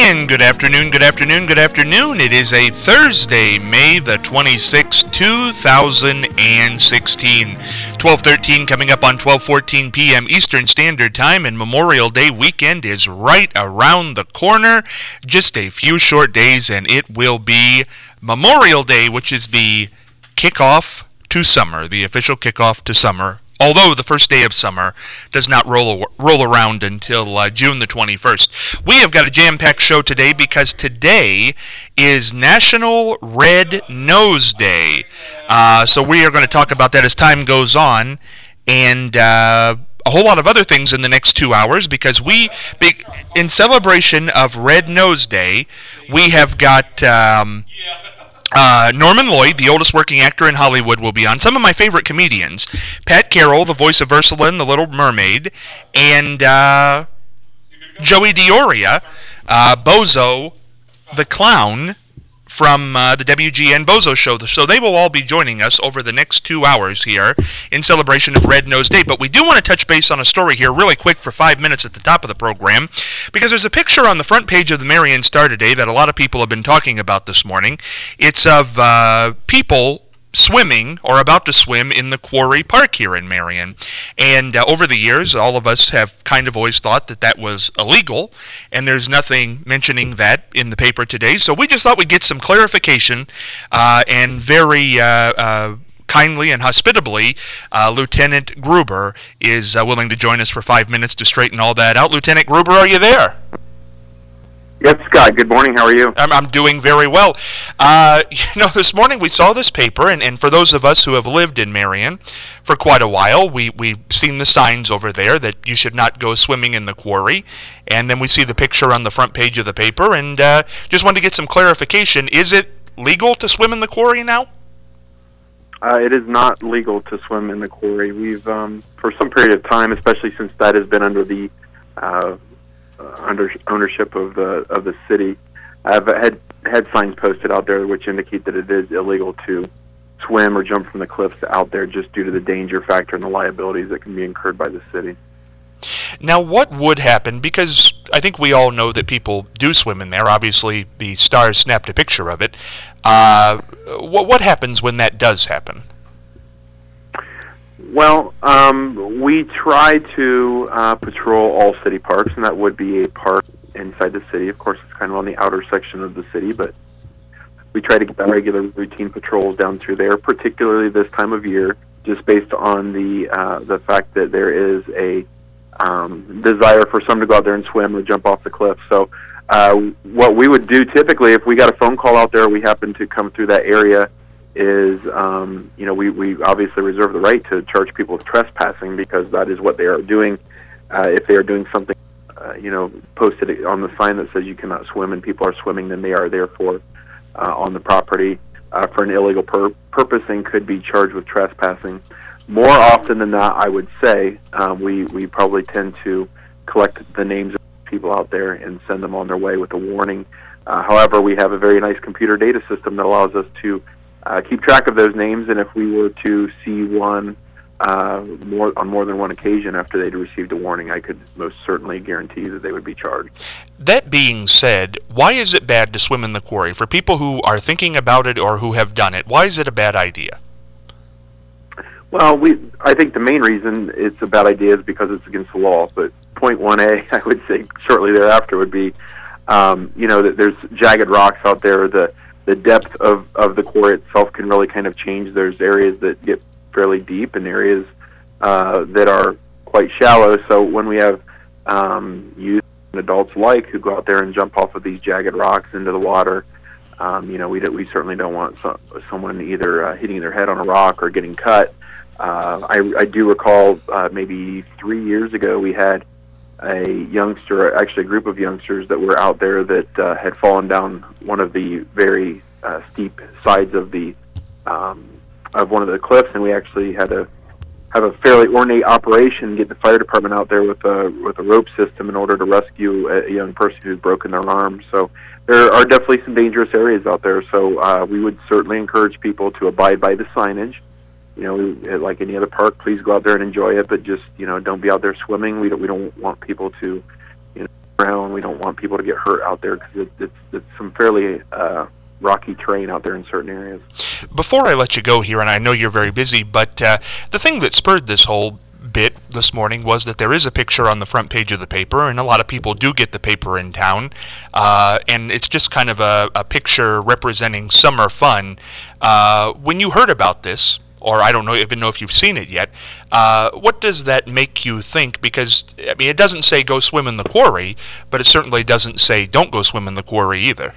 And good afternoon, good afternoon, good afternoon. It is a Thursday, May the 26th, 2016. 12:13 coming up on 12:14 p.m. Eastern Standard Time, and Memorial Day weekend is right around the corner. Just a few short days and it will be Memorial Day, which is the kickoff to summer, the official kickoff to summer. Although the first day of summer does not roll around until June the 21st. We have got a jam-packed show today because today is National Red Nose Day. So we are going to talk about that as time goes on, and a whole lot of other things in the next 2 hours, because in celebration of Red Nose Day, we have got... Norman Lloyd, the oldest working actor in Hollywood, will be on. Some of my favorite comedians. Pat Carroll, the voice of Ursula in The Little Mermaid, and Joey Dioria, Bozo the Clown from the WGN Bozo Show. So they will all be joining us over the next 2 hours here in celebration of Red Nose Day. But we do want to touch base on a story here really quick for 5 minutes at the top of the program, because there's a picture on the front page of the Marion Star today that a lot of people have been talking about this morning. It's of people swimming or about to swim in the Quarry Park here in Marion. And over the years, all of us have kind of always thought that that was illegal, and there's nothing mentioning that in the paper today. So we just thought we'd get some clarification, and very kindly and hospitably, Lieutenant Gruber is willing to join us for 5 minutes to straighten all that out. Lieutenant Gruber, are you there? Yes, Scott. Good morning. How are you? I'm doing very well. This morning we saw this paper, and for those of us who have lived in Marion for quite a while, we've seen the signs over there that you should not go swimming in the quarry, and then we see the picture on the front page of the paper, and just wanted to get some clarification. Is it legal to swim in the quarry now? It is not legal to swim in the quarry. We've, for some period of time, especially since that has been under the under ownership of the city, I've had signs posted out there which indicate that it is illegal to swim or jump from the cliffs out there, just due to the danger factor and the liabilities that can be incurred by the city. Now, what would happen, because I think we all know that people do swim in there. Obviously, the Stars snapped a picture of it. What happens when that does happen? Well, we try to patrol all city parks, and that would be a park inside the city. Of course, it's kind of on the outer section of the city, but we try to get regular routine patrols down through there, particularly this time of year, just based on the fact that there is a desire for some to go out there and swim or jump off the cliff. So what we would do typically, if we got a phone call out there, we happen to come through that area, is we obviously reserve the right to charge people with trespassing, because that is what they are doing. If they are doing something, posted on the sign that says you cannot swim and people are swimming, then they are therefore on the property for an illegal purpose and could be charged with trespassing. More often than not, I would say, we probably tend to collect the names of people out there and send them on their way with a warning. However, we have a very nice computer data system that allows us to keep track of those names, and if we were to see one on more than one occasion after they'd received a warning, I could most certainly guarantee that they would be charged. That being said, why is it bad to swim in the quarry? For people who are thinking about it or who have done it, why is it a bad idea? Well, I think the main reason it's a bad idea is because it's against the law. But point 1A, I would say shortly thereafter, would be, that there's jagged rocks out there. The depth of the quarry itself can really kind of change. There's areas that get fairly deep and areas that are quite shallow. So when we have youth and adults alike who go out there and jump off of these jagged rocks into the water, we certainly don't want someone either hitting their head on a rock or getting cut. I do recall maybe 3 years ago we had a group of youngsters that were out there that had fallen down one of the very steep sides of one of the cliffs, and we actually had to have a fairly ornate operation, get the fire department out there with a rope system in order to rescue a young person who's broken their arm. So there are definitely some dangerous areas out there. So we would certainly encourage people to abide by the signage. Like any other park, please go out there and enjoy it, but just don't be out there swimming. We don't want people to trail, and we don't want people to get hurt out there because it's some fairly rocky terrain out there in certain areas. Before I let you go here, and I know you're very busy, but the thing that spurred this whole bit this morning was that there is a picture on the front page of the paper, and a lot of people do get the paper in town, and it's just kind of a picture representing summer fun. When you heard about this, or I don't even know if you've seen it yet, what does that make you think? Because, I mean, it doesn't say go swim in the quarry, but it certainly doesn't say don't go swim in the quarry either.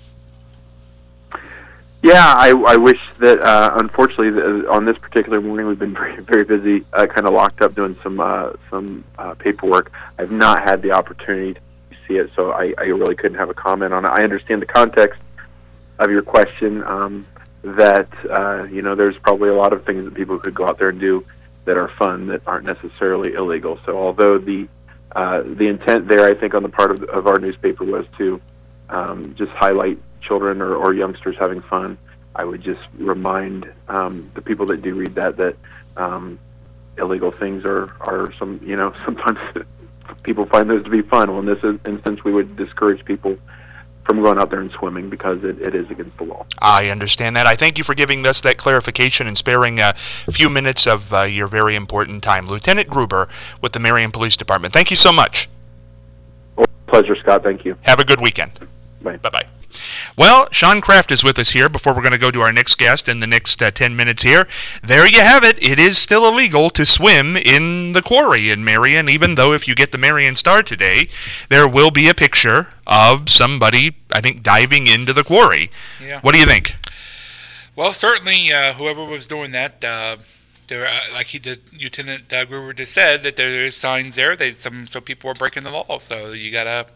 Yeah, I wish that, unfortunately, on this particular morning, we've been very, very busy, kind of locked up doing some paperwork. I've not had the opportunity to see it, so I really couldn't have a comment on it. I understand the context of your question, that, there's probably a lot of things that people could go out there and do that are fun that aren't necessarily illegal. So although the intent there, I think, on the part of our newspaper was to just highlight children or youngsters having fun, I would just remind the people that do read that illegal things are sometimes people find those to be fun. Well, in this instance, we would discourage people from going out there and swimming because it is against the law. I understand that. I thank you for giving us that clarification and sparing a few minutes of your very important time. Lieutenant Gruber with the Marion Police Department. Thank you so much. Pleasure, Scott. Thank you. Have a good weekend. Bye. Bye-bye. Well, Sean Kraft is with us here before we're going to go to our next guest in the next 10 minutes here. There you have it. It is still illegal to swim in the quarry in Marion, even though if you get the Marion Star today, there will be a picture of somebody, I think, diving into the quarry. Yeah. What do you think? Well, certainly whoever was doing that, there, like Lieutenant Gruber just said, that there is signs there that some people are breaking the law. So you gotta,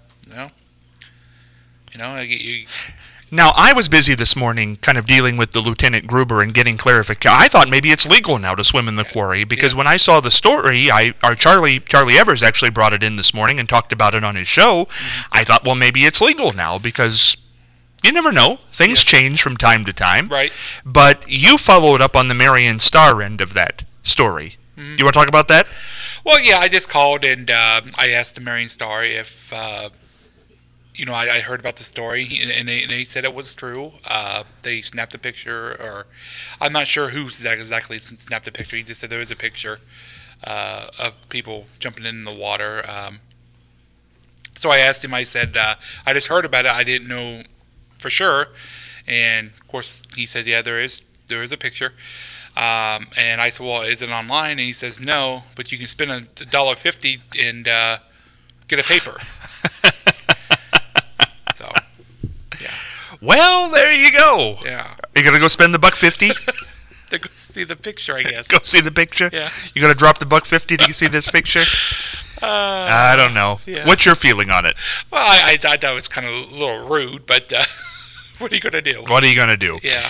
Now, I was busy this morning kind of dealing with the Lieutenant Gruber and getting clarification. I thought maybe it's legal now to swim in the quarry because when I saw the story, our Charlie Evers actually brought it in this morning and talked about it on his show. I thought, well, maybe it's legal now because you never know. Things change from time to time. Right. But you followed up on the Marion Star end of that story. Mm-hmm. You want to talk about that? Well, yeah, I just called and I asked the Marion Star if... I heard about the story, and they said it was true. They snapped a picture, or I'm not sure who exactly snapped the picture. He just said there was a picture of people jumping in the water. So I asked him, I said, I just heard about it. I didn't know for sure. And, of course, he said, yeah, there is a picture. And I said, well, is it online? And he says, no, but you can spend $1.50 and get a paper. So, yeah. Well, there you go. Yeah. You gonna go spend the $1.50? To go see the picture, I guess. Go see the picture? Yeah. You gonna drop the $1.50 to see this picture? I don't know. Yeah. What's your feeling on it? Well, I thought that was kind of a little rude, but what are you going to do? What are you going to do? Yeah.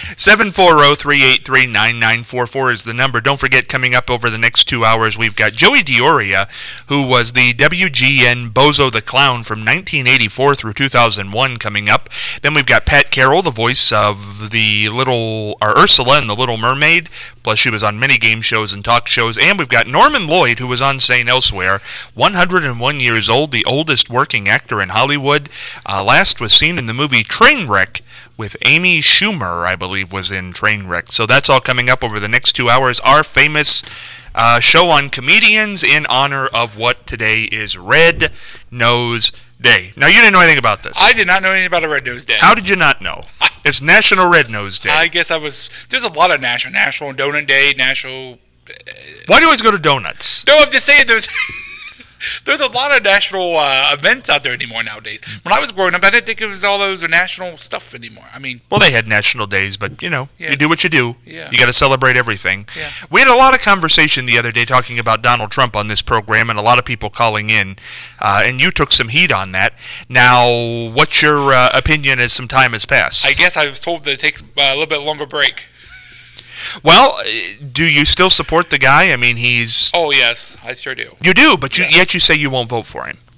740-383-9944 is the number. Don't forget, coming up over the next 2 hours, we've got Joey Dioria, who was the WGN Bozo the Clown from 1984 through 2001 coming up. Then we've got Pat Carroll, the voice of the Ursula in The Little Mermaid, plus she was on many game shows and talk shows. And we've got Norman Lloyd, who was on St. Elsewhere, 101 years old, the oldest working actor in Hollywood. Last was seen in the movie Trainwreck with Amy Schumer, I believe, was in Trainwreck. So that's all coming up over the next 2 hours. Our famous show on comedians in honor of what today is Red Nose Day. Now, you didn't know anything about this. I did not know anything about a Red Nose Day. How did you not know? It's National Red Nose Day. I guess there's a lot of National Donut Day, National... Why do you always go to donuts? No, I'm just saying there's a lot of national events out there anymore nowadays. When I was growing up, I didn't think it was all those national stuff anymore. I mean... Well, they had national days, but, you do what you do. Yeah. You got to celebrate everything. Yeah. We had a lot of conversation the other day talking about Donald Trump on this program, and a lot of people calling in, and you took some heat on that. Now, what's your opinion as some time has passed? I guess I was told that it takes a little bit longer break. Well, do you still support the guy? I mean, he's... Oh, yes, I sure do. You do, but yet you say you won't vote for him.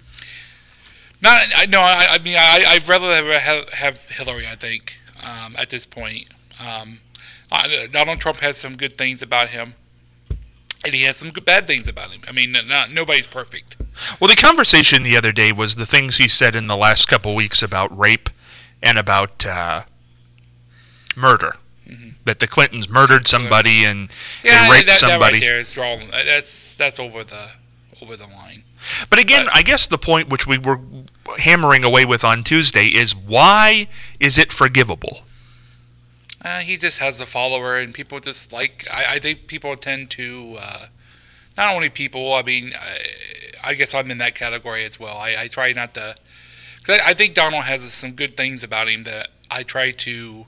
I'd rather have Hillary, I think, at this point. Donald Trump has some good things about him, and he has some bad things about him. I mean, nobody's perfect. Well, the conversation the other day was the things he said in the last couple weeks about rape and about murder. That the Clintons murdered somebody and they raped somebody. That right there is wrong. That's over the line. But again, I guess the point which we were hammering away with on Tuesday is, why is it forgivable? He just has a follower, and people just like. I think people tend to. Not only people. I mean, I guess I'm in that category as well. I try not to. Cause I think Donald has some good things about him that I try to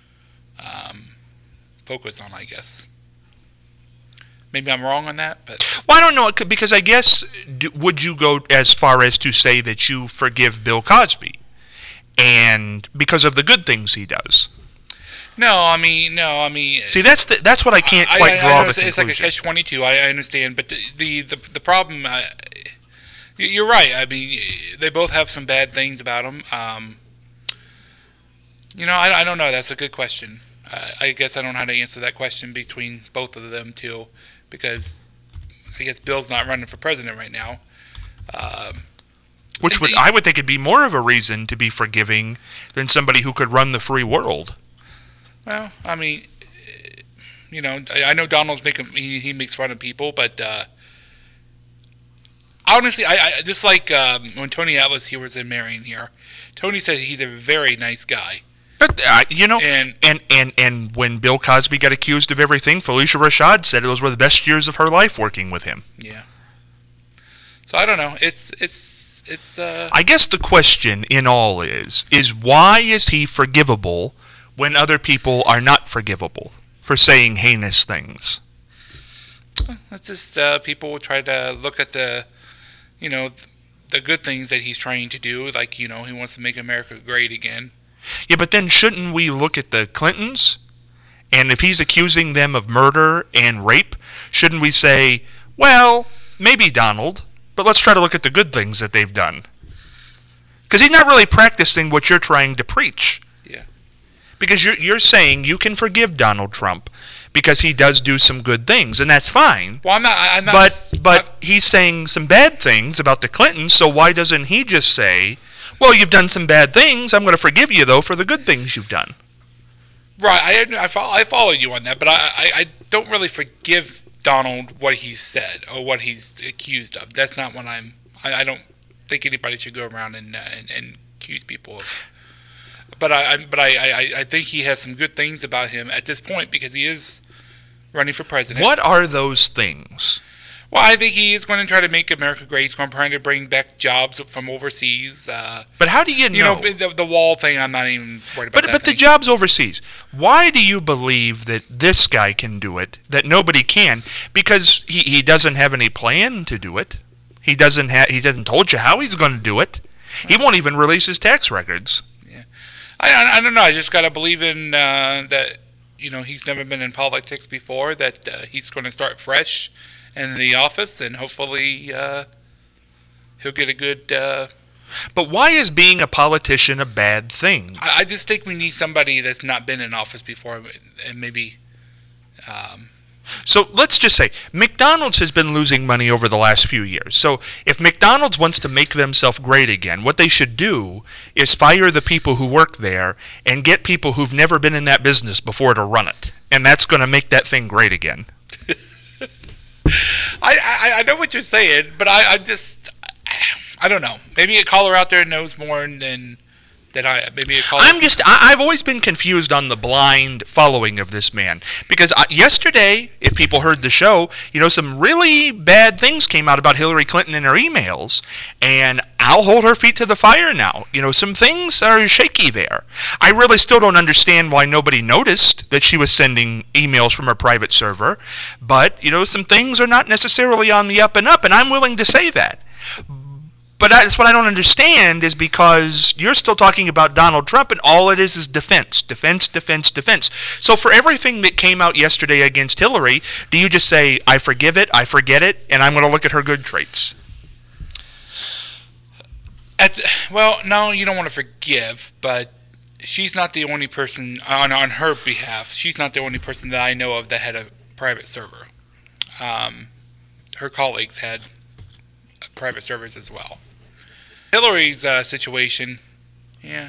focus on, I guess. Maybe I'm wrong on that, but... Well, I don't know, because I guess, would you go as far as to say that you forgive Bill Cosby, and because of the good things he does? No, I mean... See, that's what I can't quite draw the conclusion. It's like a catch-22, I understand, but the problem... you're right, I mean, they both have some bad things about them. I don't know, that's a good question. I guess I don't know how to answer that question between both of them, too, because I guess Bill's not running for president right now. Which I would think would be more of a reason to be forgiving than somebody who could run the free world. Well, I mean, I know Donald's he makes fun of people, but honestly, I just like when Tony Atlas here was in Marion here, Tony said he's a very nice guy. But, and when Bill Cosby got accused of everything, Felicia Rashad said those were the best years of her life working with him. Yeah. So I don't know. It's. I guess the question in all is why is he forgivable when other people are not forgivable for saying heinous things? It's just people will try to look at the good things that he's trying to do. Like, he wants to make America great again. Yeah, but then shouldn't we look at the Clintons? And if he's accusing them of murder and rape, shouldn't we say, well, maybe Donald, but let's try to look at the good things that they've done? Because he's not really practicing what you're trying to preach. Yeah. Because you're saying you can forgive Donald Trump because he does do some good things, and that's fine. Well, I'm not. But he's saying some bad things about the Clintons, so why doesn't he just say, well, you've done some bad things. I'm going to forgive you, though, for the good things you've done. Right. I follow you on that, but I don't really forgive Donald what he's said or what he's accused of. That's not what I don't think anybody should go around and accuse people of. But I think he has some good things about him at this point because he is running for president. What are those things? Well, I think he is going to try to make America great. He's going to try to bring back jobs from overseas. But how do you know? The wall thing, I'm not even worried about that. But the jobs overseas, why do you believe that this guy can do it, that nobody can? Because he doesn't have any plan to do it. He hasn't told you how he's going to do it. He won't even release his tax records. Yeah, I don't know. I just got to believe in that. He's never been in politics before. That he's going to start fresh in the office, and hopefully he'll get a good... But why is being a politician a bad thing? I just think we need somebody that's not been in office before, and maybe... So let's just say, McDonald's has been losing money over the last few years. So if McDonald's wants to make themselves great again, what they should do is fire the people who work there and get people who've never been in that business before to run it. And that's going to make that thing great again. I know what you're saying, but I don't know. Maybe a caller out there knows more than I. Maybe a caller. I've always been confused on the blind following of this man because yesterday, if people heard the show, some really bad things came out about Hillary Clinton in her emails, and I'll hold her feet to the fire now. Some things are shaky there. I really still don't understand why nobody noticed that she was sending emails from her private server, but some things are not necessarily on the up and up, and I'm willing to say that. But that's what I don't understand is because you're still talking about Donald Trump, and all it is defense, defense, defense, defense. So for everything that came out yesterday against Hillary, do you just say, I forgive it, I forget it, and I'm going to look at her good traits? Well, no, you don't want to forgive, but she's not the only person, on her behalf, she's not the only person that I know of that had a private server. Her colleagues had private servers as well. Hillary's situation, yeah,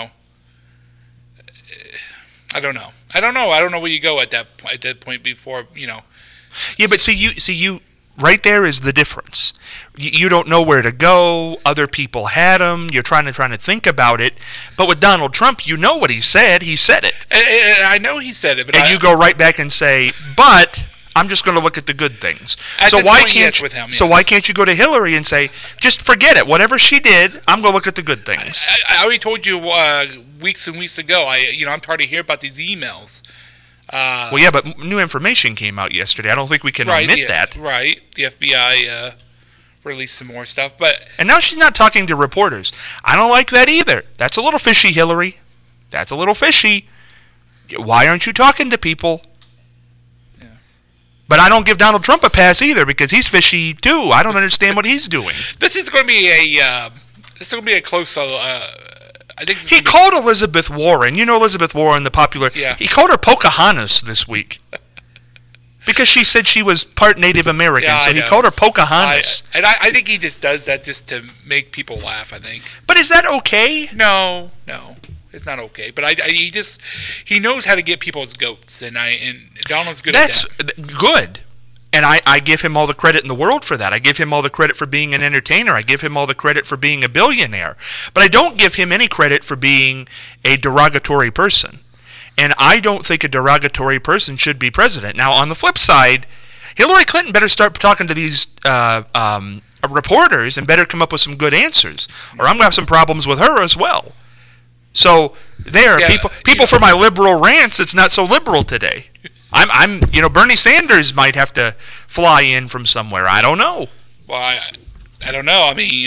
I don't know. I don't know where you go at that point before, Yeah, but see you right there is the difference. You don't know where to go. Other people had him. You're trying to think about it. But with Donald Trump, you know what he said. He said it. And I know he said it, but you go right back and say, but I'm just going to look at the good things. So why can't you go to Hillary and say, just forget it. Whatever she did, I'm going to look at the good things. I already told you weeks and weeks ago. I'm tired of hearing about these emails. Well, yeah, but new information came out yesterday. I don't think we can omit that. Right. The FBI released some more stuff, and now she's not talking to reporters. I don't like that either. That's a little fishy, Hillary. That's a little fishy. Why aren't you talking to people? Yeah. But I don't give Donald Trump a pass either because he's fishy too. I don't understand what he's doing. This is going to be a close. I think he called Elizabeth Warren. You know Elizabeth Warren, the popular. Yeah. He called her Pocahontas this week because she said she was part Native American. Yeah, so he called her Pocahontas. I think he just does that just to make people laugh. I think. But is that okay? No, it's not okay. But he knows how to get people's goats, and Donald's good at that. That's good. And I give him all the credit in the world for that. I give him all the credit for being an entertainer. I give him all the credit for being a billionaire. But I don't give him any credit for being a derogatory person. And I don't think a derogatory person should be president. Now, on the flip side, Hillary Clinton better start talking to these reporters and better come up with some good answers. Or I'm going to have some problems with her as well. So, people for my liberal rants, it's not so liberal today. I'm Bernie Sanders might have to fly in from somewhere. I don't know. Well, I don't know. I mean,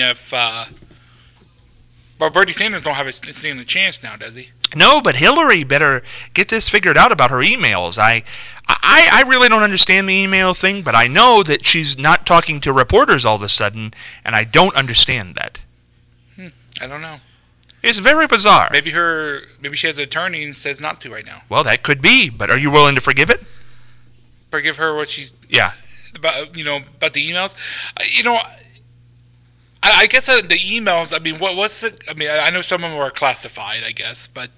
but Bernie Sanders don't have a stand a chance now, does he? No, but Hillary better get this figured out about her emails. I really don't understand the email thing, but I know that she's not talking to reporters all of a sudden, and I don't understand that. I don't know. It's very bizarre. Maybe she has an attorney and says not to right now. Well, that could be, but are you willing to forgive it? Forgive her what she's about the emails. I guess the emails. I mean, what's the? I mean, I know some of them are classified, I guess, but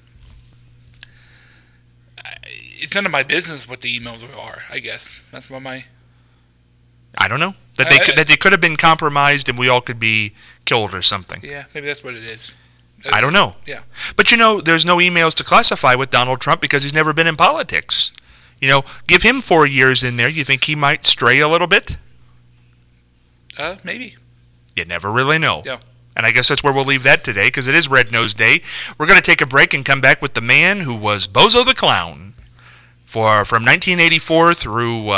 it's none of my business what the emails are. I guess that's what my. I don't know that they could have been compromised and we all could be killed or something. Yeah, maybe that's what it is. I don't know. Yeah. But there's no emails to classify with Donald Trump because he's never been in politics. Give him 4 years in there. You think he might stray a little bit? Maybe. You never really know. Yeah. And I guess that's where we'll leave that today because it is Red Nose Day. We're going to take a break and come back with the man who was Bozo the Clown from 1984 through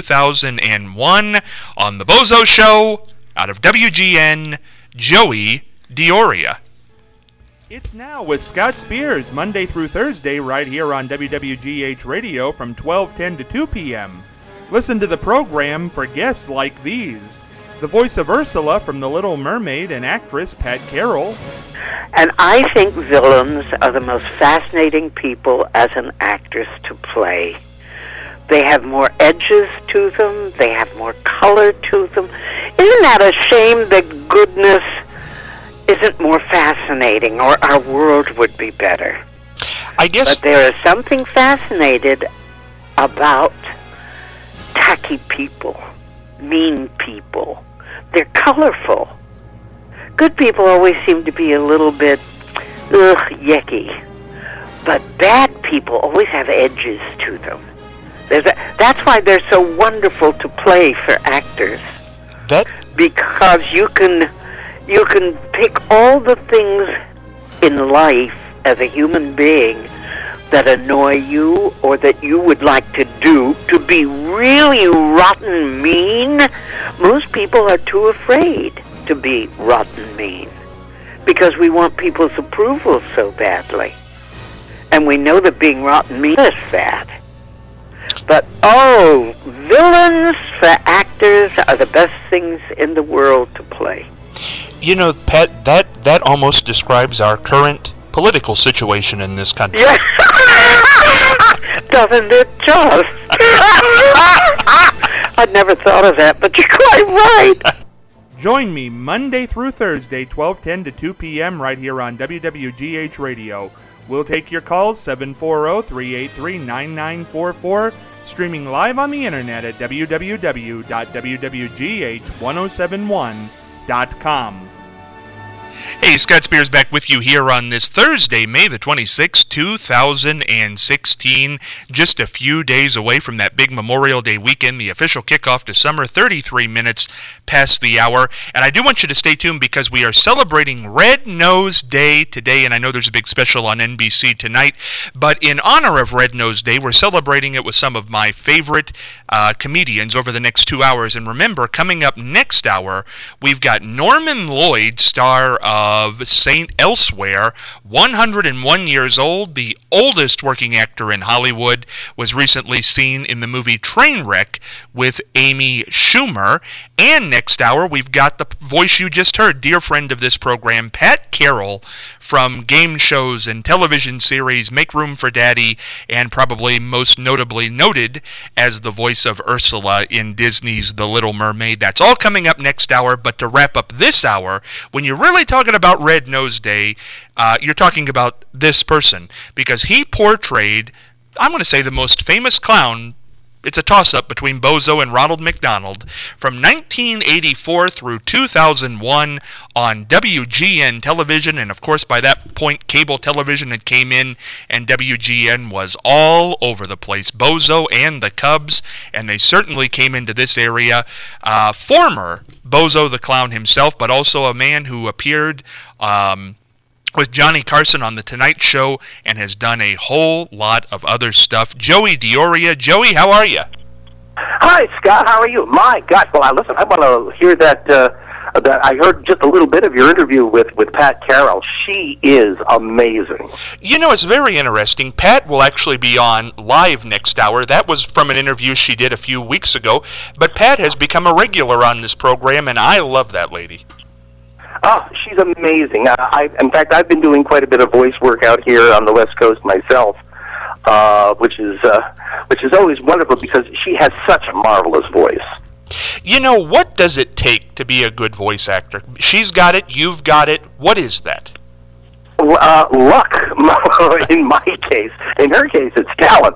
2001 on The Bozo Show out of WGN, Joey Dioria. It's Now with Scott Spears, Monday through Thursday, right here on WWGH Radio from 12:10 to 2 p.m. Listen to the program for guests like these. The voice of Ursula from The Little Mermaid and actress Pat Carroll. And I think villains are the most fascinating people as an actress to play. They have more edges to them. They have more color to them. Isn't that a shame that goodness isn't more fascinating, or our world would be better? I guess. But there is something fascinated about tacky people, mean people. They're colorful. Good people always seem to be a little bit, yucky. But bad people always have edges to them. That's why they're so wonderful to play for actors. Because you can pick all the things in life as a human being that annoy you or that you would like to do to be really rotten mean. Most people are too afraid to be rotten mean because we want people's approval so badly. And we know that being rotten mean is bad. But, villains for actors are the best things in the world to play. Pat, that almost describes our current political situation in this country. Yeah. Doesn't it just? I'd never thought of that, but you're quite right. Join me Monday through Thursday, 12:10 to 2 p.m. right here on WWGH Radio. We'll take your calls, 740-383-9944, streaming live on the internet at www.wwgh1071.com. Hey, Scott Spears back with you here on this Thursday, May the 26th, 2016. Just a few days away from that big Memorial Day weekend, the official kickoff to summer, 33 minutes past the hour. And I do want you to stay tuned because we are celebrating Red Nose Day today, and I know there's a big special on NBC tonight. But in honor of Red Nose Day, we're celebrating it with some of my favorite comedians over the next 2 hours. And remember, coming up next hour, we've got Norman Lloyd, star of Saint Elsewhere, 101 years old, the oldest working actor in Hollywood, was recently seen in the movie Trainwreck with Amy Schumer. And next hour, we've got the voice you just heard, dear friend of this program, Pat Carroll, from game shows and television series Make Room for Daddy, and probably most notably noted as the voice of Ursula in Disney's The Little Mermaid. That's all coming up next hour, but to wrap up this hour, when you're really talking about Red Nose Day, you're talking about this person, because he portrayed, I'm going to say, the most famous clown. It's a toss-up between Bozo and Ronald McDonald from 1984 through 2001 on WGN television, and of course by that point cable television had came in, and WGN was all over the place. Bozo and the Cubs, and they certainly came into this area. Former Bozo the Clown himself, but also a man who appeared with Johnny Carson on The Tonight Show and has done a whole lot of other stuff. Joey Dioria. Joey, how are you? Hi, Scott. How are you? My God. Well, listen, I want to hear that I heard just a little bit of your interview with Pat Carroll. She is amazing. You know, it's very interesting. Pat will actually be on live next hour. That was from an interview she did a few weeks ago. But Pat has become a regular on this program, and I love that lady. Oh, she's amazing. In fact, I've been doing quite a bit of voice work out here on the West Coast myself, which is always wonderful because she has such a marvelous voice. You know, what does it take to be a good voice actor? She's got it, you've got it. What is that? Luck, in my case. In her case, it's talent.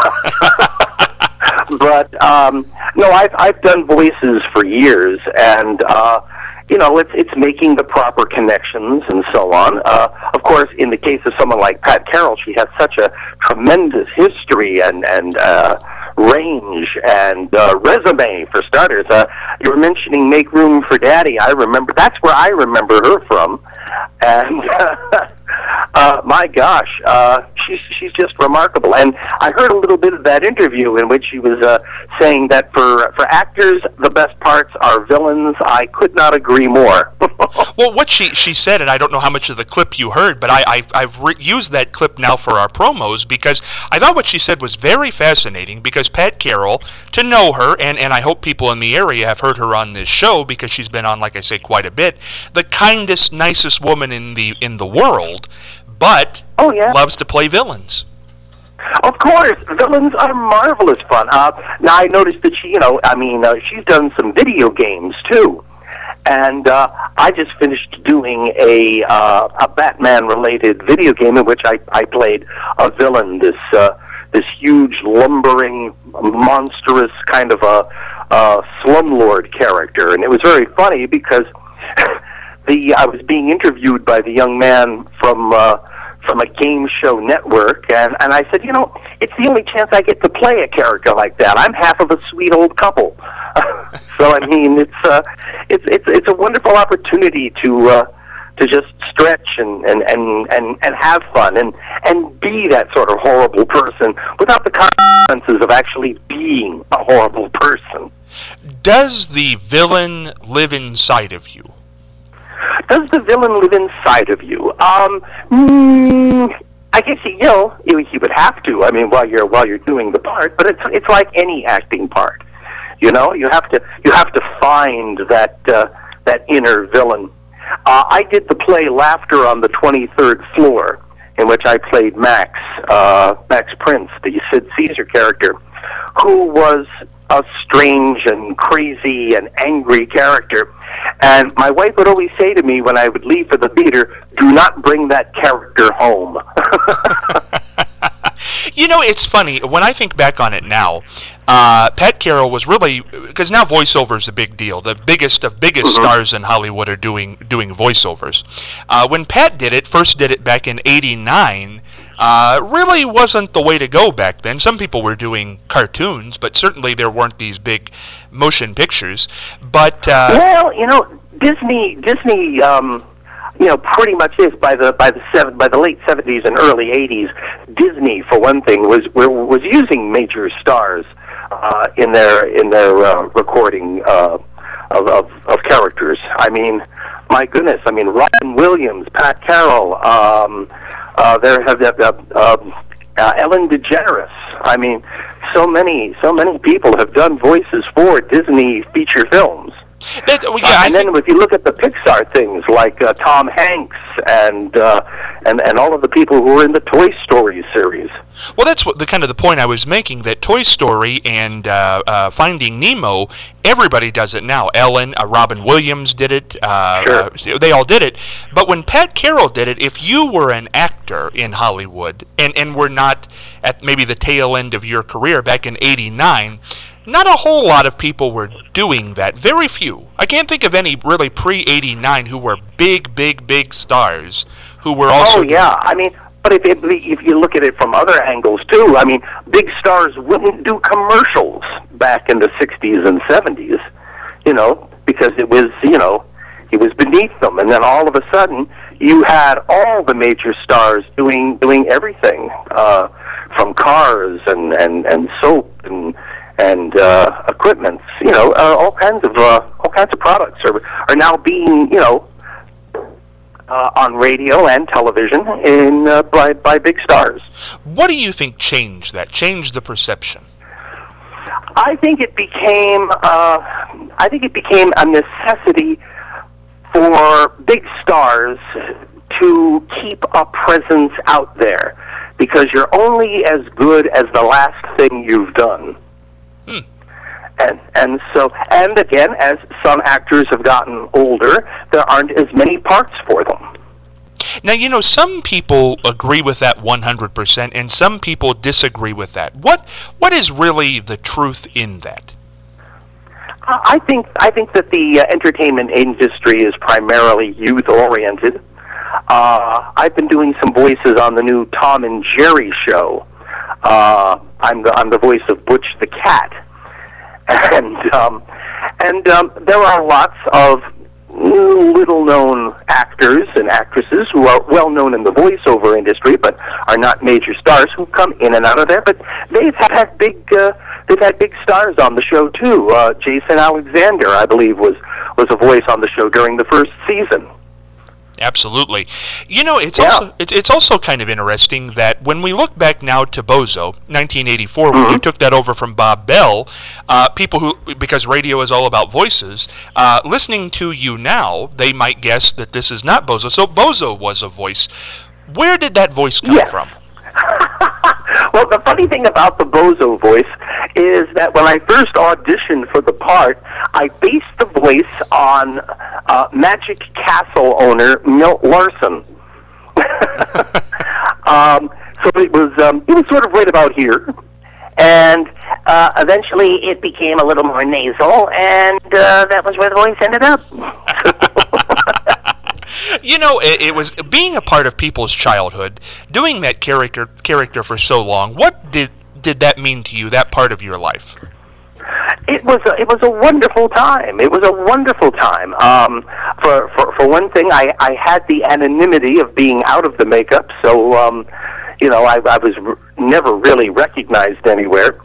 But no, I've done voices for years, and you know, it's making the proper connections and so on. Of course, in the case of someone like Pat Carroll, she has such a tremendous history and range and resume, for starters. You were mentioning Make Room for Daddy. I remember, that's where I remember her from. And my gosh, she's just remarkable. And I heard a little bit of that interview in which she was saying that for actors, the best parts are villains. I could not agree more. Well, what she said, and I don't know how much of the clip you heard, but I've used that clip now for our promos because I thought what she said was very fascinating, because Pat Carroll, to know her, and I hope people in the area have heard her on this show because she's been on, like I say, quite a bit, the kindest, nicest woman in the world, but loves to play villains. Of course, villains are marvelous fun. Now I noticed that she's done some video games too, and I just finished doing a Batman-related video game in which I played a villain, this huge, lumbering, monstrous kind of a slumlord character, and it was very funny because I was being interviewed by the young man from a game show network, and I said, you know, it's the only chance I get to play a character like that. I'm half of a sweet old couple. So I mean, it's a wonderful opportunity to just stretch and have fun and be that sort of horrible person without the consequences of actually being a horrible person. Does the villain live inside of you? Does the villain live inside of you? I guess he would have to. I mean, while you're doing the part, but it's like any acting part. You know, you have to find that inner villain. I did the play Laughter on the 23rd Floor, in which I played Max Prince, the Sid Caesar character. who was a strange and crazy and angry character. And my wife would always say to me when I would leave for the theater, "Do not bring that character home." You know, it's funny. When I think back on it now, Pat Carroll was really, because now voiceover is a big deal. The biggest of biggest stars in Hollywood are doing voiceovers. When Pat first did it back in '89, really wasn't the way to go back then. Some people were doing cartoons, but certainly there weren't these big motion pictures. But well, you know, Disney, you know, pretty much is by the late '70s and early '80s. Disney, for one thing, was using major stars in their recording of characters. I mean, my goodness! I mean, Robin Williams, Pat Carroll. There have Ellen DeGeneres. I mean, so many people have done voices for Disney feature films. And then if you look at the Pixar things like Tom Hanks and all of the people who were in the Toy Story series. Well, that's the kind of the point I was making, that Toy Story and Finding Nemo, everybody does it now. Ellen, Robin Williams did it. Sure. They all did it. But when Pat Carroll did it, if you were an actor in Hollywood and were not at maybe the tail end of your career back in '89, not a whole lot of people were doing that. Very few. I can't think of any really pre-'89 who were big stars who were also... Oh, yeah. I mean, but if you look at it from other angles, too, I mean, big stars wouldn't do commercials back in the 60s and 70s, you know, because it was beneath them. And then all of a sudden, you had all the major stars doing everything, from cars and soap and equipment, you know, all kinds of products are now being, you know, on radio and television by big stars. What do you think changed the perception? I think it became a necessity for big stars to keep a presence out there, because you're only as good as the last thing you've done. And again, as some actors have gotten older, there aren't as many parts for them. Now, you know, some people agree with that 100%, and some people disagree with that. What is really the truth in that? I think that the entertainment industry is primarily youth-oriented. I've been doing some voices on the new Tom and Jerry show. I'm the voice of Butch the Cat. And there are lots of little-known actors and actresses who are well-known in the voiceover industry, but are not major stars, who come in and out of there. But they've had big stars on the show too. Jason Alexander, I believe, was a voice on the show during the first season. Absolutely. You know, it's also kind of interesting that when we look back now to Bozo, 1984, when you took that over from Bob Bell, people who, because radio is all about voices, listening to you now, they might guess that this is not Bozo. So Bozo was a voice. Where did that voice come from? Well, the funny thing about the Bozo voice is that when I first auditioned for the part, I based the voice on Magic Castle owner Milt Larson. So it was sort of right about here, and eventually it became a little more nasal, and that was where the voice ended up. You know, it was being a part of people's childhood, doing that character for so long. What did that mean to you, that part of your life? It was a wonderful time. It was a wonderful time. For one thing, I had the anonymity of being out of the makeup, so you know, I was never really recognized anywhere.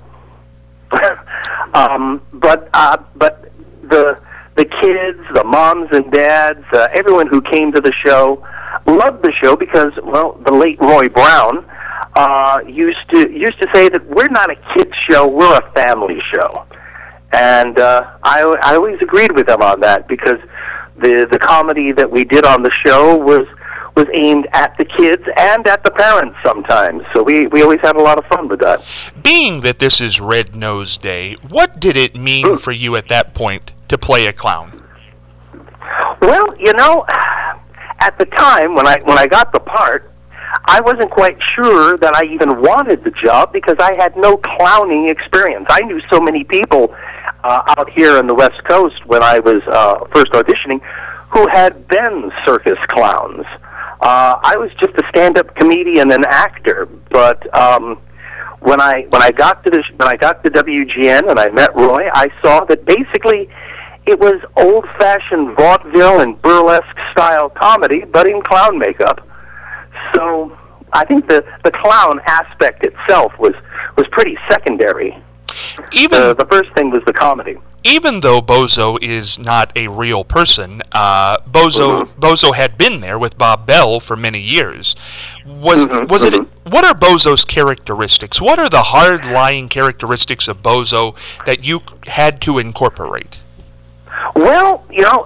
But the kids, the moms and dads, everyone who came to the show loved the show because, well, the late Roy Brown used to say that we're not a kids show, we're a family show. And I always agreed with him on that, because the comedy that we did on the show was was aimed at the kids and at the parents sometimes. So we always had a lot of fun with that. Being that this is Red Nose Day, what did it mean for you at that point to play a clown? Well, at the time when I got the part, I wasn't quite sure that I even wanted the job because I had no clowning experience. I knew so many people out here on the West Coast when I was first auditioning who had been circus clowns. I was just a stand-up comedian and actor, but when I got to WGN and I met Roy, I saw that basically it was old-fashioned vaudeville and burlesque-style comedy, but in clown makeup. So I think the clown aspect itself was pretty secondary. The first thing was the comedy. Even though Bozo is not a real person, Bozo had been there with Bob Bell for many years. Was it? What are Bozo's characteristics? What are the hard-lying characteristics of Bozo that you had to incorporate? Well,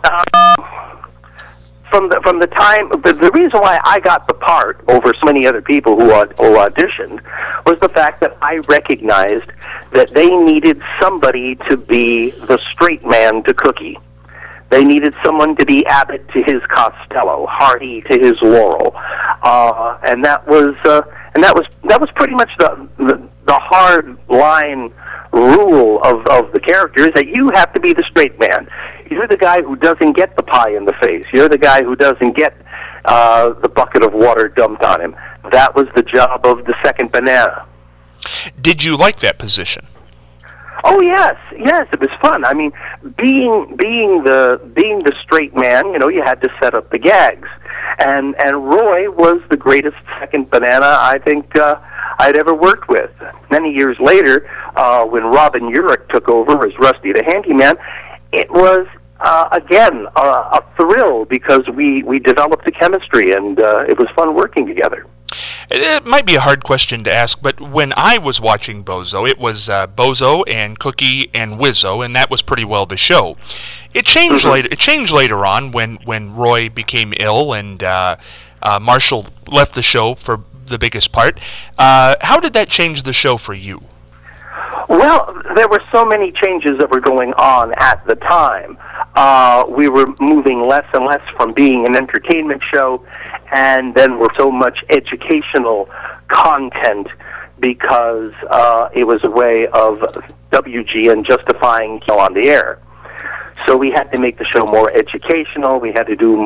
from the time, the reason why I got the part over so many other people who auditioned was the fact that I recognized that they needed somebody to be the straight man to Cookie. They needed someone to be Abbott to his Costello, Hardy to his Laurel, and that was pretty much the hard line rule of the character, is that you have to be the straight man. You're the guy who doesn't get the pie in the face. You're the guy who doesn't get the bucket of water dumped on him. That was the job of the second banana. Did you like that position? Oh yes, it was fun. I mean, being the straight man, you had to set up the gags, and Roy was the greatest second banana I think I'd ever worked with. Many years later, when Robin Urich took over as Rusty the Handyman, it was again a thrill because we developed a chemistry, and it was fun working together. It might be a hard question to ask, but when I was watching Bozo, it was Bozo and Cookie and Wizzo, and that was pretty well the show. It changed later. It changed later on when Roy became ill and Marshall left the show for the biggest part. How did that change the show for you? Well, there were so many changes that were going on at the time. We were moving less and less from being an entertainment show, and then we're so much educational content because it was a way of WGN justifying on the air. So we had to make the show more educational. We had to do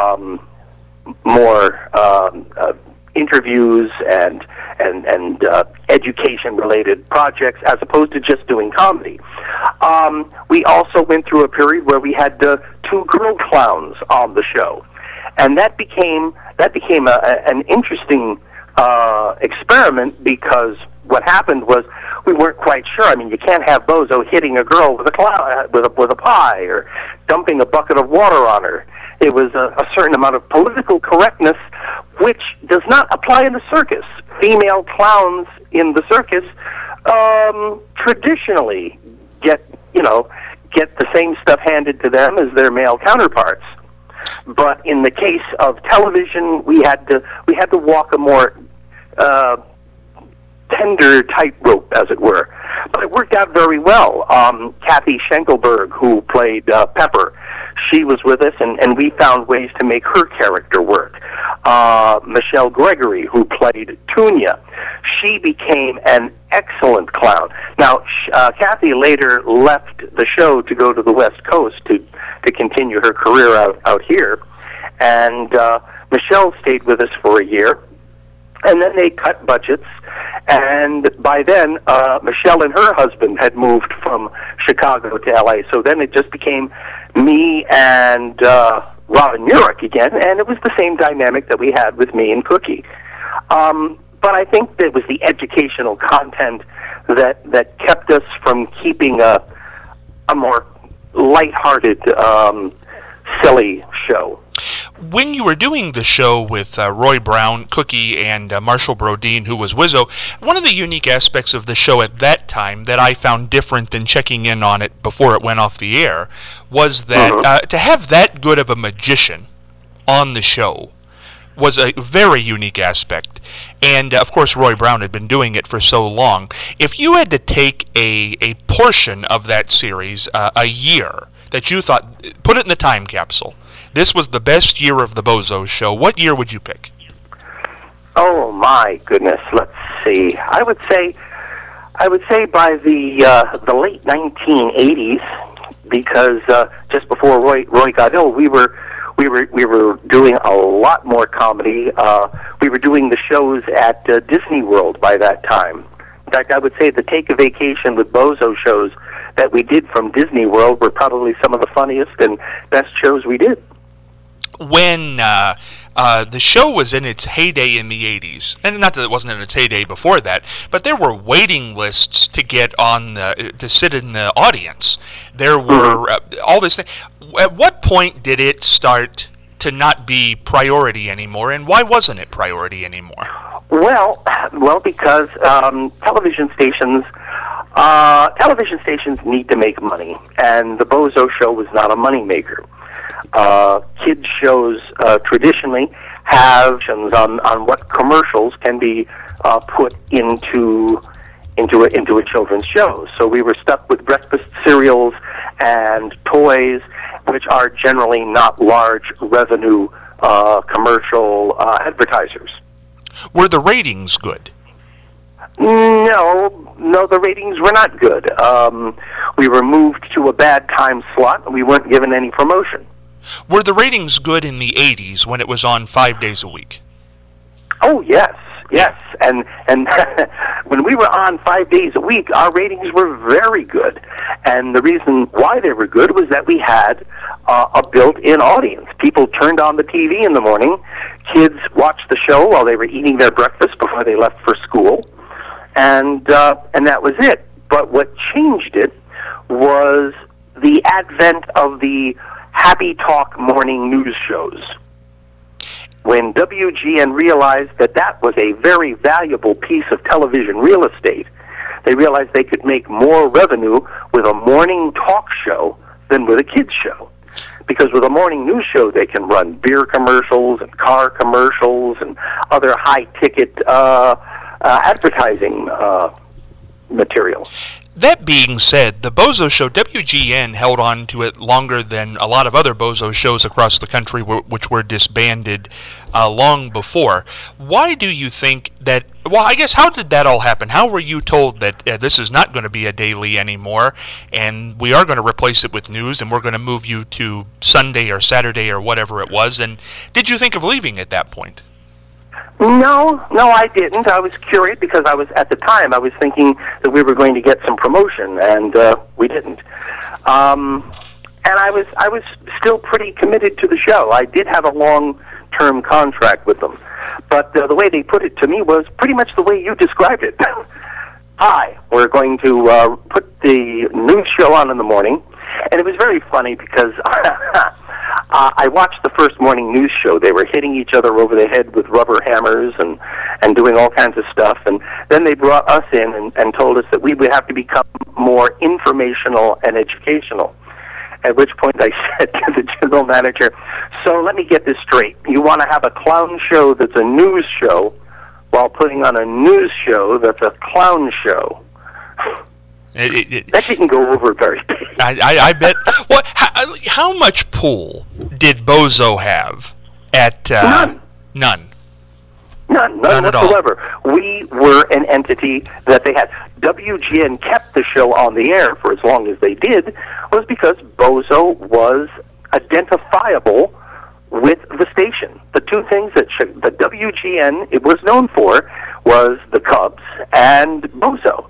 more interviews and education-related projects as opposed to just doing comedy. We also went through a period where we had 2 girl clowns on the show, and that became an interesting experiment because what happened was we weren't quite sure. I mean, you can't have Bozo hitting a girl with a clown with a pie or dumping a bucket of water on her. It was a certain amount of political correctness, which does not apply in the circus. Female clowns in the circus traditionally get the same stuff handed to them as their male counterparts. But in the case of television, we had to walk a more tender tightrope, as it were. But it worked out very well. Kathy Schenkelberg, who played Pepper, she was with us, and we found ways to make her character work. Michelle Gregory, who played Tunia, she became an excellent clown. Now, Kathy later left the show to go to the West Coast to continue her career out here, and Michelle stayed with us for a year, and then they cut budgets, and by then, Michelle and her husband had moved from Chicago to L.A., so then it just became me and Robin Urich again, and it was the same dynamic that we had with me and Cookie. But I think that it was the educational content that kept us from keeping a more lighthearted, silly show. When you were doing the show with Roy Brown, Cookie, and Marshall Brodeen, who was Wizzo, one of the unique aspects of the show at that time that I found different than checking in on it before it went off the air was that to have that good of a magician on the show was a very unique aspect. And, of course, Roy Brown had been doing it for so long. If you had to take a portion of that series, a year, that you thought, put it in the time capsule, this was the best year of the Bozo Show, what year would you pick? Oh, my goodness. Let's see. I would say by the late 1980s, because just before Roy got ill, we were doing a lot more comedy. We were doing the shows at Disney World by that time. In fact, I would say the Take a Vacation with Bozo shows that we did from Disney World were probably some of the funniest and best shows we did. When the show was in its heyday in the 80s, and not that it wasn't in its heyday before that, but there were waiting lists to get on to sit in the audience. There were all this thing. At what point did it start to not be priority anymore, and why wasn't it priority anymore? Well, because television stations need to make money, and the Bozo Show was not a moneymaker. Kids shows traditionally have on what commercials can be put into a children's show. So we were stuck with breakfast cereals and toys, which are generally not large revenue commercial advertisers. Were the ratings good? No, the ratings were not good. We were moved to a bad time slot, and we weren't given any promotion. Were the ratings good in the 80s when it was on 5 days a week? Oh, yes. And when we were on 5 days a week, our ratings were very good. And the reason why they were good was that we had a built-in audience. People turned on the TV in the morning. Kids watched the show while they were eating their breakfast before they left for school. And that was it. But what changed it was the advent of the Happy Talk morning news shows. When WGN realized that was a very valuable piece of television real estate, they realized they could make more revenue with a morning talk show than with a kids show. Because with a morning news show, they can run beer commercials and car commercials and other high-ticket advertising material. That being said, the Bozo Show, WGN held on to it longer than a lot of other Bozo shows across the country, which were disbanded long before. Why do you think that, well, I guess, how did that all happen? How were you told that this is not going to be a daily anymore, and we are going to replace it with news, and we're going to move you to Sunday or Saturday or whatever it was, and did you think of leaving at that point? No, I didn't. I was curious because at the time I was thinking that we were going to get some promotion, and we didn't. And I was still pretty committed to the show. I did have a long-term contract with them, but the way they put it to me was pretty much the way you described it. Hi, we're going to put the news show on in the morning, and it was very funny because I watched the first morning news show. They were hitting each other over the head with rubber hammers and doing all kinds of stuff. And then they brought us in and told us that we would have to become more informational and educational. At which point I said to the general manager, so let me get this straight. You want to have a clown show that's a news show while putting on a news show that's a clown show? That didn't go over very big. I bet. Well, how much pull did Bozo have at None. None whatsoever. At all. We were an entity that they had. WGN kept the show on the air for as long as they did was because Bozo was identifiable with the station. The two things that the WGN it was known for was the Cubs and Bozo.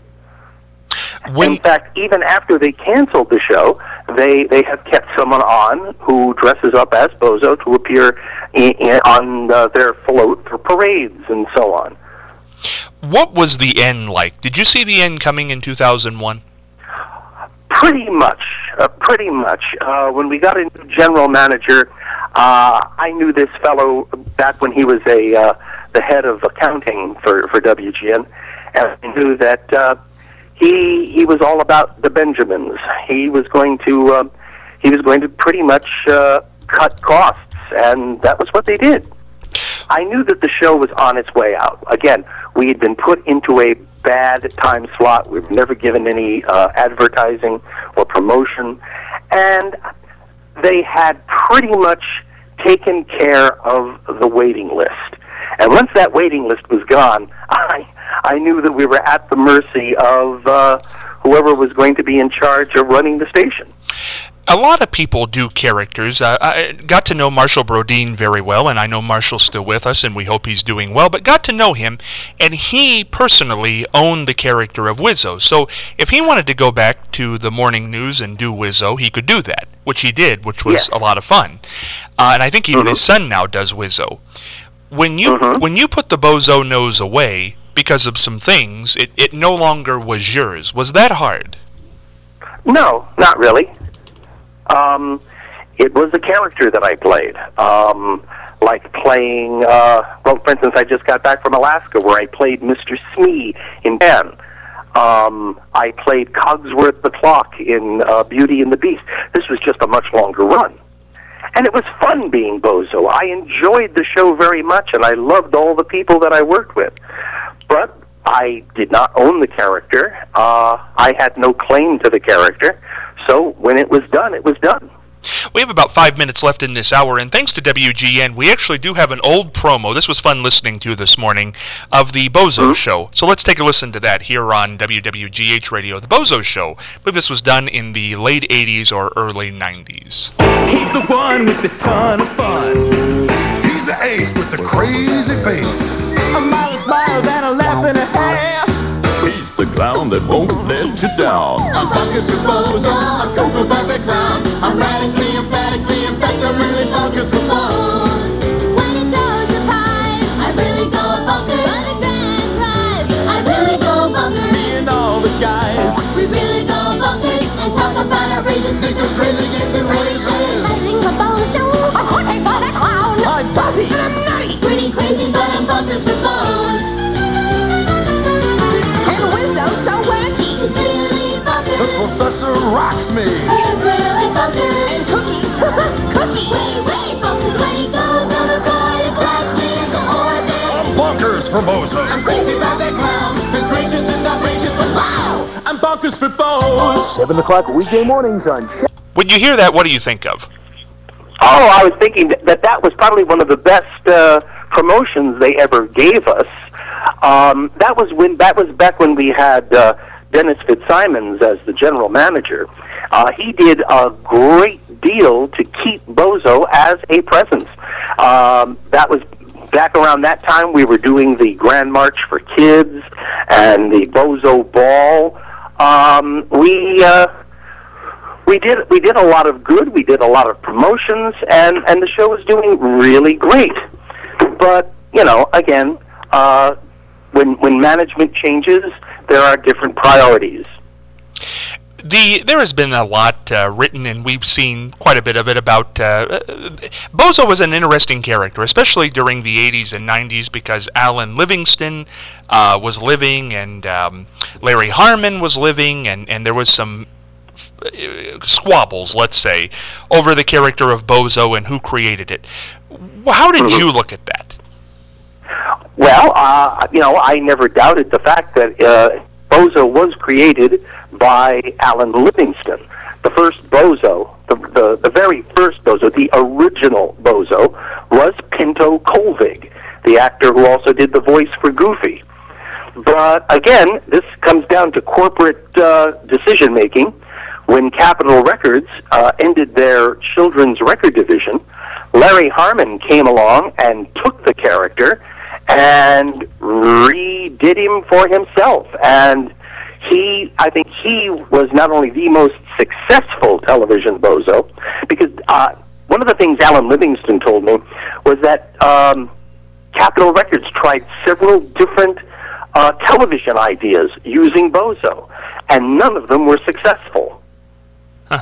In fact, even after they canceled the show, they have kept someone on who dresses up as Bozo to appear on their float for parades and so on. What was the end like? Did you see the end coming in 2001? Pretty much. When we got a new general manager, I knew this fellow back when he was the head of accounting for WGN, and I knew that he was all about the Benjamins. He was going to pretty much cut costs, and that was what they did. I knew that the show was on its way out. Again, we had been put into a bad time slot. We were never given any advertising or promotion, and they had pretty much taken care of the waiting list. And once that waiting list was gone, I knew that we were at the mercy of whoever was going to be in charge of running the station. A lot of people do characters. I got to know Marshall Brodeen very well, and I know Marshall's still with us, and we hope he's doing well, but got to know him, and he personally owned the character of Wizzo. So if he wanted to go back to the morning news and do Wizzo, he could do that, which he did, which was a lot of fun. And I think even his son now does Wizzo. When you put the Bozo nose away because of some things, it no longer was yours. Was that hard? No, not really. It was a character that I played. Like playing, well, for instance, I just got back from Alaska where I played Mr. Smee in Japan. I played Cogsworth the Clock in Beauty and the Beast. This was just a much longer run. And it was fun being Bozo. I enjoyed the show very much, and I loved all the people that I worked with. But I did not own the character. I had no claim to the character. So when it was done, it was done. We have about 5 minutes left in this hour, and thanks to WGN, we actually do have an old promo. This was fun listening to this morning of the Bozo Show. So let's take a listen to that here on WWGH Radio. The Bozo Show. I believe this was done in the late 80s or early 90s. He's the one with the ton of fun. He's the ace with the crazy face. A mile of smiles and a laugh and a half. He's the clown that won't let you down. I'm focused with Bozo, I'm cuckoo perfect clown. I'm radically, emphatically, effectively focused with Bozo. When he throws a prize, I really go bonkers. For the grand prize, I really go bonkers. Me and all the guys, we really go bonkers and talk about outrageous things that's really get to raise. I think a Bozo, I'm looking for the clown. I'm Bobby and I'm nutty. Pretty crazy, but I'm focused with Bozo. So wacky. He's really bonkers. The professor rocks me. He's really bonkers. And cookies, cookies. Way bonkers when he goes overboard and flies me into orbit. Bonkers for Bozo. I'm crazy about that clown. His gracious is outrageous, but wow! I'm bonkers for Bozo. 7 o'clock weekday mornings on. When you hear that, what do you think of? Oh, I was thinking that was probably one of the best promotions they ever gave us. That was back when we had Dennis Fitzsimons as the general manager. He did a great deal to keep Bozo as a presence. That was back around that time. We were doing the Grand March for Kids and the Bozo Ball. We did a lot of good. We did a lot of promotions, and the show was doing really great. But again. When management changes, there are different priorities. There has been a lot written, and we've seen quite a bit of it about... Bozo was an interesting character, especially during the 80s and 90s, because Alan Livingston was living, and Larry Harmon was living, and there was some squabbles, let's say, over the character of Bozo and who created it. How did you look at that? Well, I never doubted the fact that Bozo was created by Alan Livingston. The first Bozo, the very first Bozo, the original Bozo, was Pinto Colvig, the actor who also did the voice for Goofy. But again, this comes down to corporate decision-making. When Capitol Records ended their children's record division, Larry Harmon came along and took the character and redid him for himself. And I think he was not only the most successful television Bozo, because one of the things Alan Livingston told me was that Capitol Records tried several different television ideas using Bozo, and none of them were successful. Huh.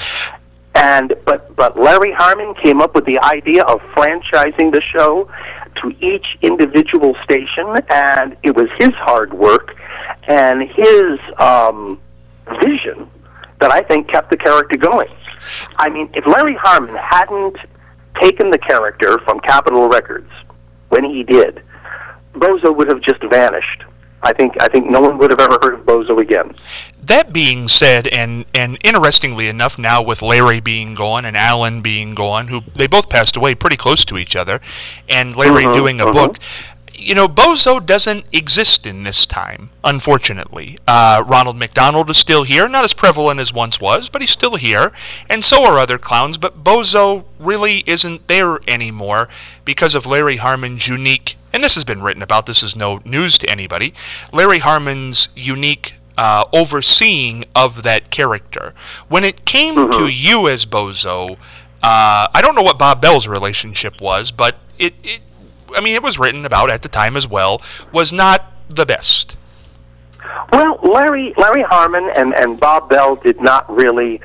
But Larry Harmon came up with the idea of franchising the show to each individual station, and it was his hard work and his vision that I think kept the character going. I mean, if Larry Harmon hadn't taken the character from Capitol Records when he did, Bozo would have just vanished. I think no one would have ever heard of Bozo again. That being said, and interestingly enough, now with Larry being gone and Alan being gone, who they both passed away pretty close to each other, and Larry doing a book, you know, Bozo doesn't exist in this time, unfortunately. Ronald McDonald is still here, not as prevalent as once was, but he's still here, and so are other clowns, but Bozo really isn't there anymore because of Larry Harmon's unique, and this has been written about, this is no news to anybody, Larry Harmon's unique overseeing of that character. When it came to you as Bozo, I don't know what Bob Bell's relationship was, but it was written about at the time as well, was not the best. Well, Larry Harmon and Bob Bell did not really,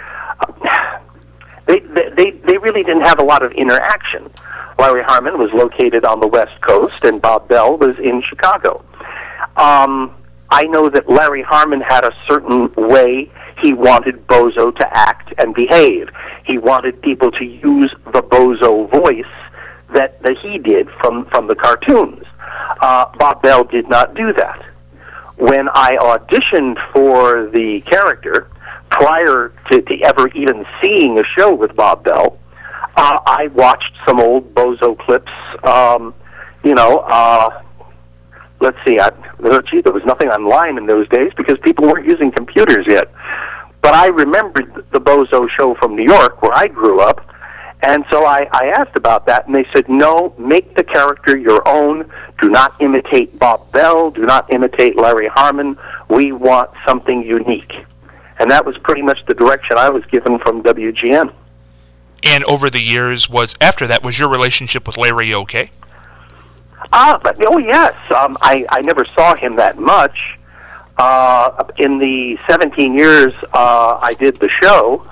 they really didn't have a lot of interaction. Larry Harmon was located on the West Coast, and Bob Bell was in Chicago. I know that Larry Harmon had a certain way he wanted Bozo to act and behave. He wanted people to use the Bozo voice that he did from the cartoons. Bob Bell did not do that. When I auditioned for the character, prior to ever even seeing a show with Bob Bell, I watched some old Bozo clips. Let's see, there was nothing online in those days because people weren't using computers yet. But I remembered the Bozo show from New York, where I grew up, and so I asked about that, and they said, no, make the character your own. Do not imitate Bob Bell. Do not imitate Larry Harmon. We want something unique. And that was pretty much the direction I was given from WGN. And over the years, was your relationship with Larry okay? Yes. I never saw him that much. In the 17 years I did the show,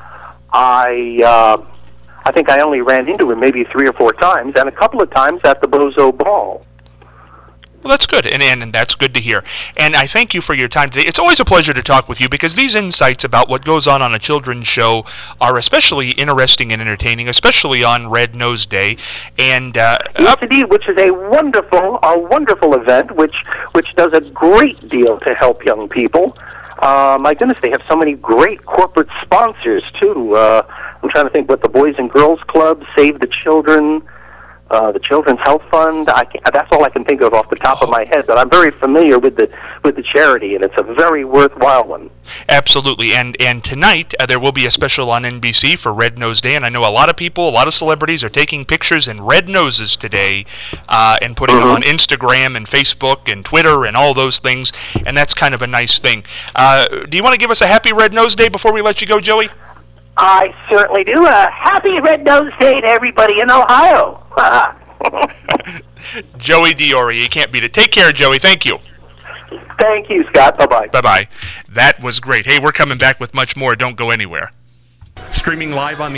I think I only ran into him maybe 3 or 4 times, and a couple of times at the Bozo Ball. Well, that's good, and that's good to hear. And I thank you for your time today. It's always a pleasure to talk with you because these insights about what goes on a children's show are especially interesting and entertaining, especially on Red Nose Day. And yes, indeed, which is a wonderful event, which does a great deal to help young people. My goodness, they have so many great corporate sponsors too. I'm trying to think what the Boys and Girls Club, Save the Children. The Children's Health Fund. That's all I can think of off the top of my head, but I'm very familiar with the charity, and it's a very worthwhile one. Absolutely, and tonight there will be a special on NBC for Red Nose Day, and I know a lot of celebrities are taking pictures in red noses today and putting them on Instagram and Facebook and Twitter and all those things, and that's kind of a nice thing. Do you want to give us a happy Red Nose Day before we let you go, Joey? I certainly do. Happy Red Nose Day to everybody in Ohio. Joey Diori, you can't beat it. Take care, Joey. Thank you. Thank you, Scott. Bye-bye. Bye-bye. That was great. Hey, we're coming back with much more. Don't go anywhere. Streaming live on the